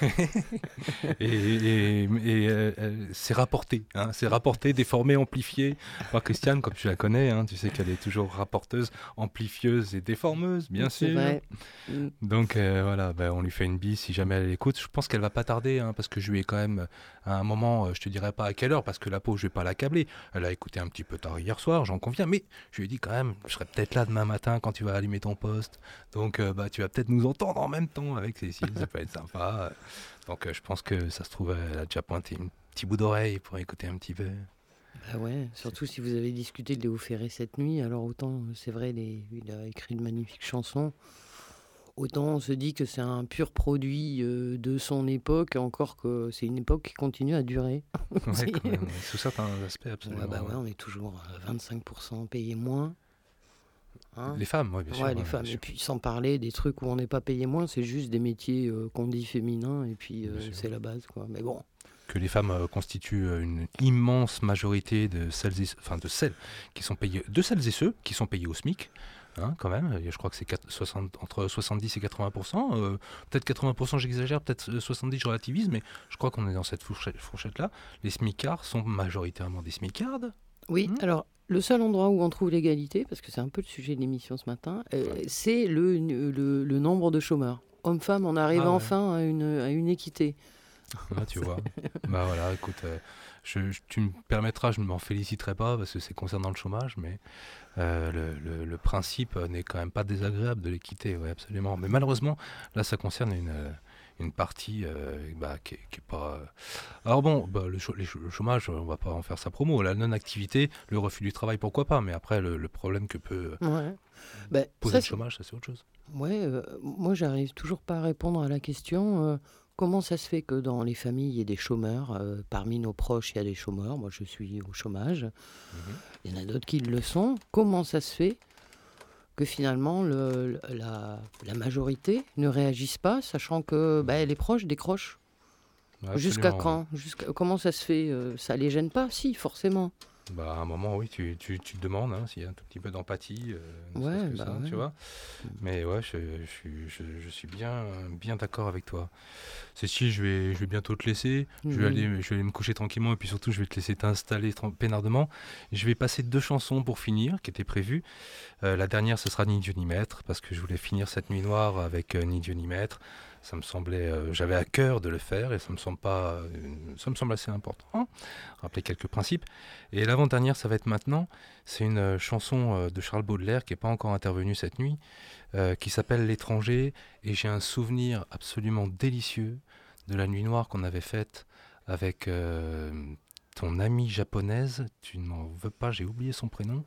et et, et euh, c'est rapporté, hein, c'est rapporté, déformé, amplifié par Christiane, comme tu la connais. Hein, tu sais qu'elle est toujours rapporteuse, amplifieuse et déformeuse, bien c'est sûr. Vrai. Donc euh, voilà, bah, on lui fait une bise si jamais elle écoute. Je pense qu'elle va pas tarder, hein, parce que je lui ai quand même, à un moment, je te dirai pas à quelle heure, parce que la pauvre, je vais pas l'accabler. Elle a écouté un petit peu tard hier soir, j'en conviens, mais je lui ai dit quand même, je serai peut-être là demain matin quand tu vas allumer ton poste. Donc euh, bah, tu vas peut-être nous entendre en même temps avec Cécile, ça peut être sympa. Donc euh, je pense que ça se trouve, elle a déjà pointé un petit bout d'oreille pour écouter un petit peu. Bah ouais, surtout si vous avez discuté de Léo Ferré cette nuit, alors autant, c'est vrai, les, il a écrit de magnifiques chansons, autant on se dit que c'est un pur produit euh, de son époque, encore que c'est une époque qui continue à durer. Ouais, quand même, sous certains aspects, absolument. Ouais, bah ouais, on est toujours à vingt-cinq pour cent payés moins. Hein les femmes, oui, bien sûr. Ouais, les ouais, femmes. bien Et sûr. puis sans parler des trucs où on n'est pas payé moins, c'est juste des métiers euh, qu'on dit féminins, et puis euh, c'est la base, quoi. Mais bon. Que les femmes euh, constituent euh, une immense majorité de celles, et, enfin de celles qui sont payées, de celles et ceux qui sont payés au SMIC. Hein, quand même, je crois que c'est quatre, soixante, entre soixante-dix et quatre-vingts pour cent. Euh, peut-être quatre-vingts pour cent, j'exagère, peut-être soixante-dix, je relativise, mais je crois qu'on est dans cette fourchette, fourchette-là. Les smicards sont majoritairement des smicardes. Oui, mmh. Alors, le seul endroit où on trouve l'égalité, parce que c'est un peu le sujet de l'émission ce matin, euh, ouais. c'est le, le, le nombre de chômeurs. Hommes-femmes, on arrive ah, ouais. enfin à une, à une équité. Là, tu vois. Bah voilà, écoute, euh, je, je, tu me permettras, je ne m'en féliciterai pas parce que c'est concernant le chômage, mais euh, le, le, le principe n'est quand même pas désagréable de l'équité, ouais, absolument. Mais malheureusement, là, ça concerne une, une partie euh, bah, qui n'est pas... Euh... Alors bon, bah, le, ch- le chômage, on va pas en faire sa promo. La non-activité, le refus du travail, pourquoi pas, mais après, le, le problème que peut ouais. bah, poser ça, le chômage, ça c'est autre chose. Ouais, euh, moi j'arrive toujours pas à répondre à la question euh, comment ça se fait que dans les familles il y ait des chômeurs, euh, parmi nos proches il y a des chômeurs, moi je suis au chômage, mm-hmm. il y en a d'autres qui le sont, comment ça se fait que finalement le, la, la majorité ne réagisse pas, sachant que bah, les proches décrochent. Ouais, jusqu'à quand jusqu'à, comment ça se fait euh, ça les gêne pas? Si, forcément. Bah, à un moment, oui, tu, tu, tu te demandes hein, s'il y a un tout petit peu d'empathie, euh, ouais, que bah ça, ouais. tu vois. Mais ouais, je, je, je, je suis bien, bien d'accord avec toi. Cécile, je vais, je vais bientôt te laisser. Mmh. Je, vais aller, je vais aller me coucher tranquillement et puis surtout, je vais te laisser t'installer peinardement. Je vais passer deux chansons pour finir, qui étaient prévues. Euh, la dernière, ce sera Ni Dieu ni Maître, parce que je voulais finir cette nuit noire avec euh, Ni Dieu ni Maître. Ça me semblait, euh, j'avais à cœur de le faire et ça me semble pas, euh, ça me semble assez important. Hein, rappeler quelques principes. Et l'avant-dernière, ça va être maintenant. C'est une euh, chanson euh, de Charles Baudelaire qui n'est pas encore intervenue cette nuit, euh, qui s'appelle L'étranger. Et j'ai un souvenir absolument délicieux de la nuit noire qu'on avait faite avec euh, ton amie japonaise. Tu n'en veux pas, j'ai oublié son prénom.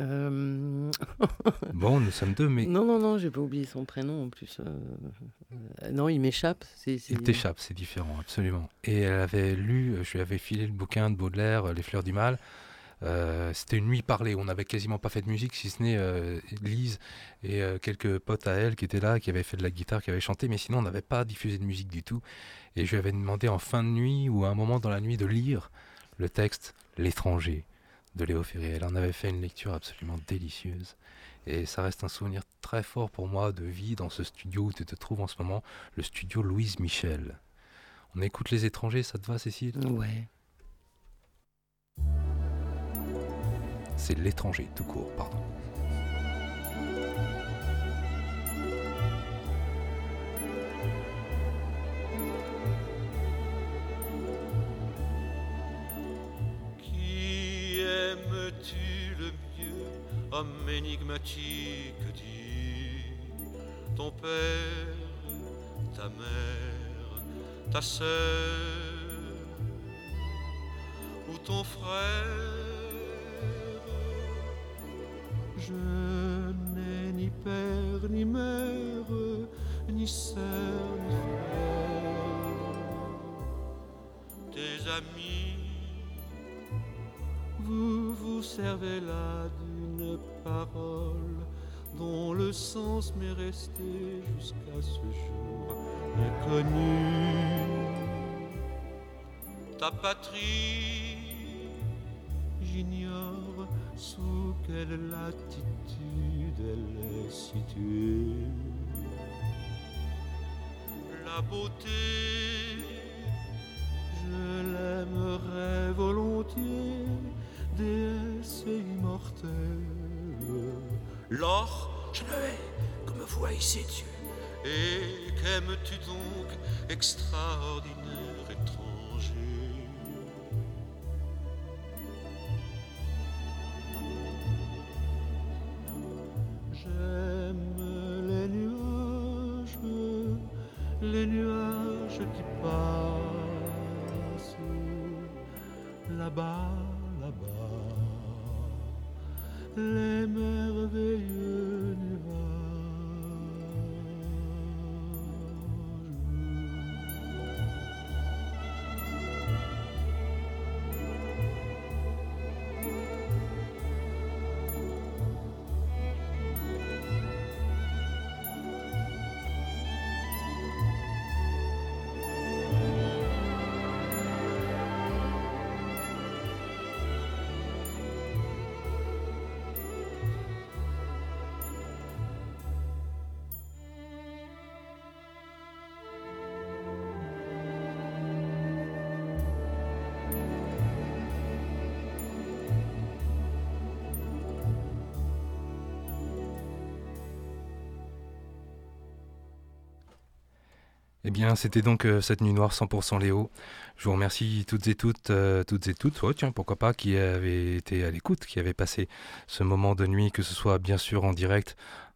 Euh... Bon, nous sommes deux, mais... Non, non, non, j'ai pas oublié son prénom en plus. Euh... Euh, non, il m'échappe. C'est, c'est... Il t'échappe, c'est différent, absolument. Et elle avait lu, je lui avais filé le bouquin de Baudelaire, Les Fleurs du Mal. Euh, c'était une nuit parlée, on n'avait quasiment pas fait de musique, si ce n'est euh, Lise et euh, quelques potes à elle qui étaient là, qui avaient fait de la guitare, qui avaient chanté, mais sinon on n'avait pas diffusé de musique du tout. Et je lui avais demandé en fin de nuit, ou à un moment dans la nuit, de lire le texte « L'étranger » de Léo Ferré. Elle en avait fait une lecture absolument délicieuse. Et ça reste un souvenir très fort pour moi de vie dans ce studio où tu te trouves en ce moment, le studio Louise Michel. On écoute Les Étrangers, ça te va, Cécile ? Ouais. C'est L'étranger, tout court, pardon. Homme énigmatique, dit ton père, ta mère, ta sœur ou ton frère. Je n'ai ni père ni mère, ni sœur ni frère. Tes amis, vous vous servez là d'une parole dont le sens m'est resté jusqu'à ce jour méconnu. Ta patrie, j'ignore sous quelle latitude elle est située. La beauté, je l'aimerais volontiers, déesse immortelle. L'or, je le hais, comme voix ici Dieu. Et qu'aimes-tu donc, extraordinaire étranger? J'aime les nuages, les nuages qui passent là-bas. Les merveilleux nuages. Eh bien, c'était donc euh, cette nuit noire cent pour cent Léo. Je vous remercie toutes et toutes, euh, toutes et toutes, oh, tiens, pourquoi pas, qui avaient été à l'écoute, qui avaient passé ce moment de nuit, que ce soit bien sûr en direct,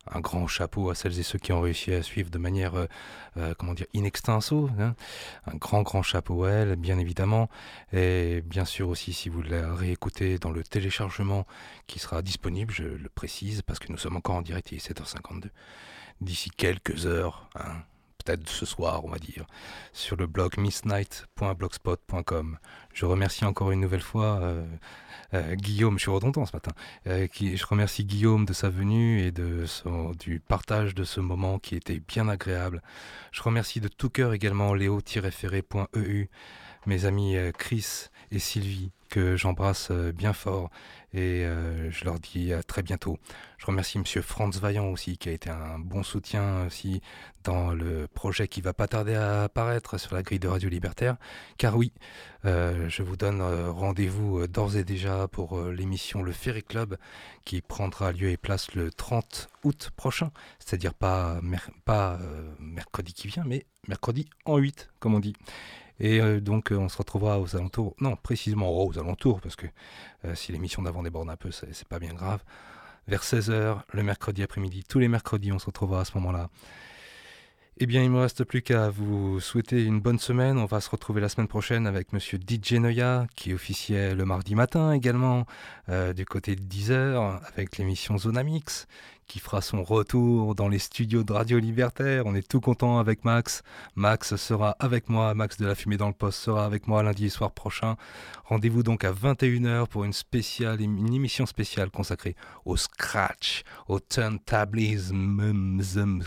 un grand chapeau à celles et ceux qui ont réussi à suivre de manière, euh, euh, comment dire, in extenso, hein. Un grand, grand chapeau à elles, bien évidemment. Et bien sûr aussi, si vous la réécoutez dans le téléchargement qui sera disponible, je le précise, parce que nous sommes encore en direct, il est sept heures cinquante-deux, d'ici quelques heures, hein, peut-être ce soir, on va dire, sur le blog missnight point blogspot point com. Je remercie encore une nouvelle fois euh, euh, Guillaume, je suis redondant ce matin, euh, qui, je remercie Guillaume de sa venue et de son, du partage de ce moment qui était bien agréable. Je remercie de tout cœur également léo tiret ferré point e u, mes amis euh, Chris et Sylvie, que j'embrasse euh, bien fort, et euh, je leur dis à très bientôt. Je remercie monsieur Franz Vaillant aussi, qui a été un bon soutien aussi dans le projet qui va pas tarder à apparaître sur la grille de Radio Libertaire, car oui, euh, je vous donne euh, rendez-vous euh, d'ores et déjà pour euh, l'émission Le Ferry Club, qui prendra lieu et place le trente août prochain, c'est-à-dire pas, mer- pas euh, mercredi qui vient, mais mercredi en huit, comme on dit. Et euh, donc euh, on se retrouvera aux alentours, non précisément aux alentours, parce que euh, si l'émission d'avant déborde un peu, c'est, c'est pas bien grave, vers seize heures le mercredi après-midi, tous les mercredis on se retrouvera à ce moment-là. Eh bien il ne me reste plus qu'à vous souhaiter une bonne semaine. On va se retrouver la semaine prochaine avec monsieur D J Noya, qui officiait le mardi matin également, euh, du côté de dix heures, avec l'émission Zona Mix, qui fera son retour dans les studios de Radio Libertaire. On est tout content avec Max. Max sera avec moi, Max de la Fumée dans le Poste sera avec moi lundi soir prochain. Rendez-vous donc à vingt et une heures pour une spéciale, une émission spéciale consacrée au scratch, au turntablisme.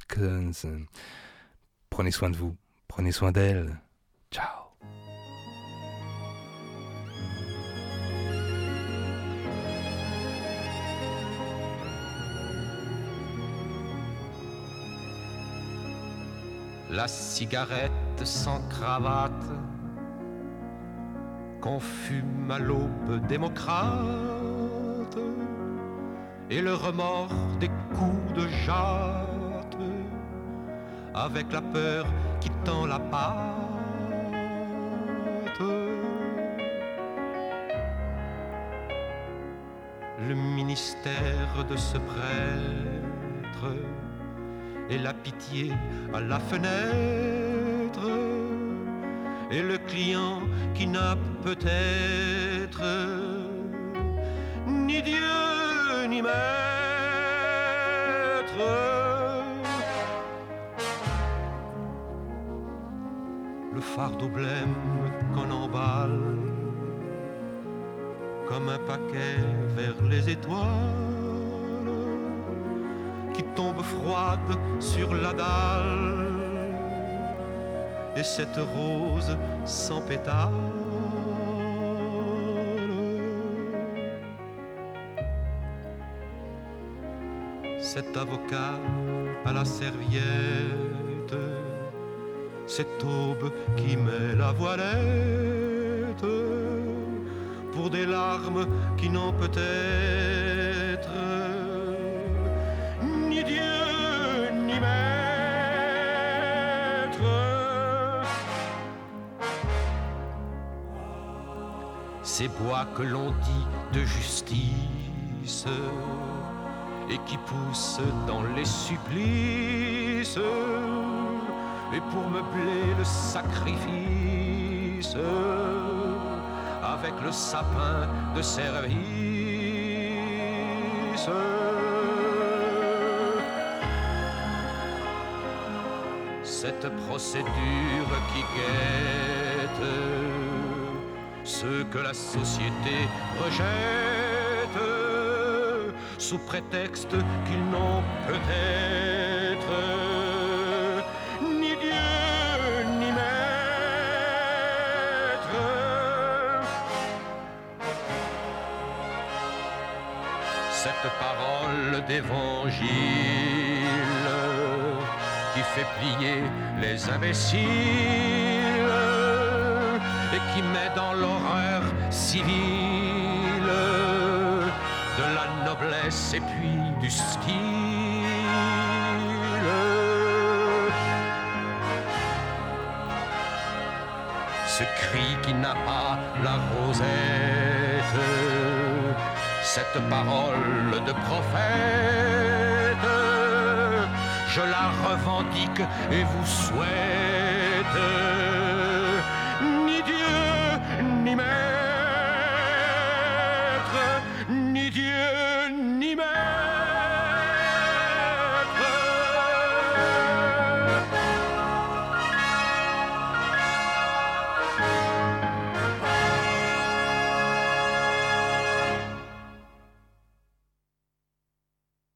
Prenez soin de vous, prenez soin d'elle. Ciao. La cigarette sans cravate qu'on fume à l'aube démocrate, et le remords des coups de jatte, avec la peur qui tend la patte. Le ministère de ce prêtre et la pitié à la fenêtre, et le client qui n'a peut-être ni Dieu ni maître. Le fardeau blême qu'on emballe comme un paquet vers les étoiles, qui tombe froide sur la dalle, et cette rose sans pétales. Cet avocat à la serviette, cette aube qui met la voilette, pour des larmes qui n'ont peut-être ni Dieu ni maître. Ces bois que l'on dit de justice et qui poussent dans les supplices, et pour meubler le sacrifice avec le sapin de service. Cette procédure qui guette ceux que la société rejette sous prétexte qu'ils n'ont peut-être ni Dieu ni maître. Cette parole d'évangile qui fait plier les imbéciles et qui met dans l'horreur civile de la noblesse et puis du style. Ce cri qui n'a pas la rosette, cette parole de prophète je la revendique et vous souhaite